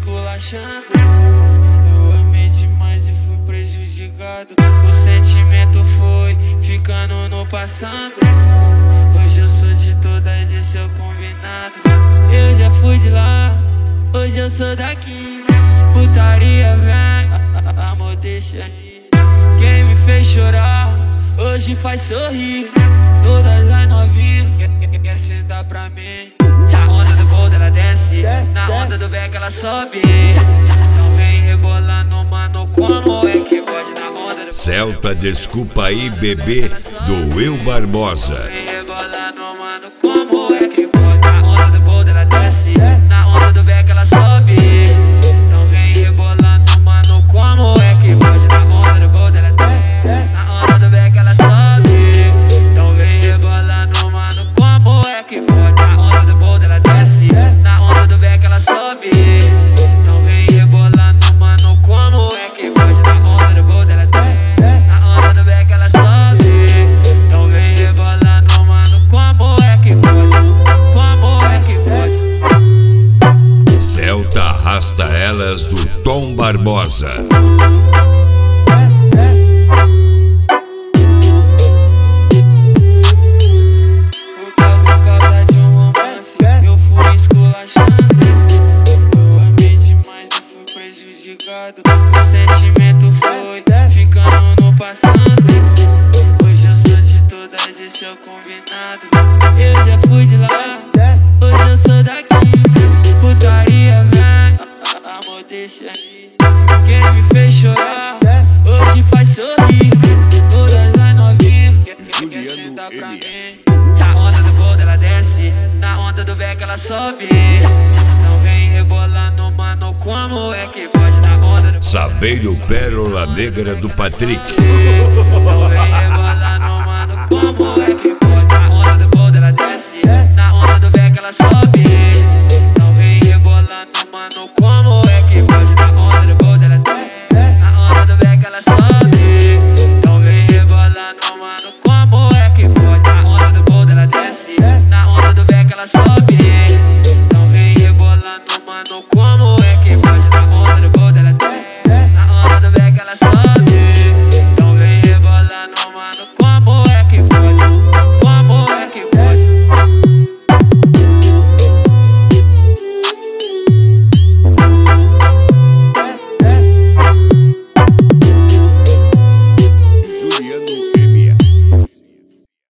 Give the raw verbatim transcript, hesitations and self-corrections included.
esculachando. Eu amei demais e fui prejudicado. O sentimento foi ficando no passado. Hoje eu sou de todas, esse é o combinado. Eu já fui de lá, hoje eu sou daqui. Putaria vem, amor deixa ir. Quem me fez chorar, hoje faz sorrir. Todas as novinhas quer, quer sentar pra mim. Na onda do bold ela desce, na onda do back ela sobe. Então vem rebolando, mano, como é que pode na onda do Celta, desculpa aí, bebê, do Will Barbosa. Vem rebolando, mano, como é que pode. Na onda do bold ela desce, na onda do back ela sobe. Então vem rebolando, mano, como é que pode. Na onda do bold ela desce, na onda do back ela sobe. Então vem rebolando, mano, como é que pode. Na onda do bold ela desce, na onda do back ela sobe. Então vem rebolando, mano, como é que pode. Na onda do bold ela desce, na onda do back ela sobe. Então vem rebolando, mano, como é que pode. Como é que pode. Celta arrasta elas do Tom Barbosa. Por causa de um romance, eu fui esculachando. Eu amei demais e fui prejudicado. O sentimento foi ficando no passado. Hoje eu sou de todas, esse é o combinado. Eu já fui de lá, hoje eu sou daqui. Putaria vem, amor deixa ir. Quem me fez chorar, hoje faz sorrir. Todas as novinhas quer, quer sentar pra mim. Na onda do bold ela desce, na onda do back ela sobe. Não vem rebolando, mano, como é que pode. Na onda do Saveiro Pérola Negra do Patrick. Não vem rebolando, mano, como é que pode. Na onda do bold ela desce, na onda do back ela sobe.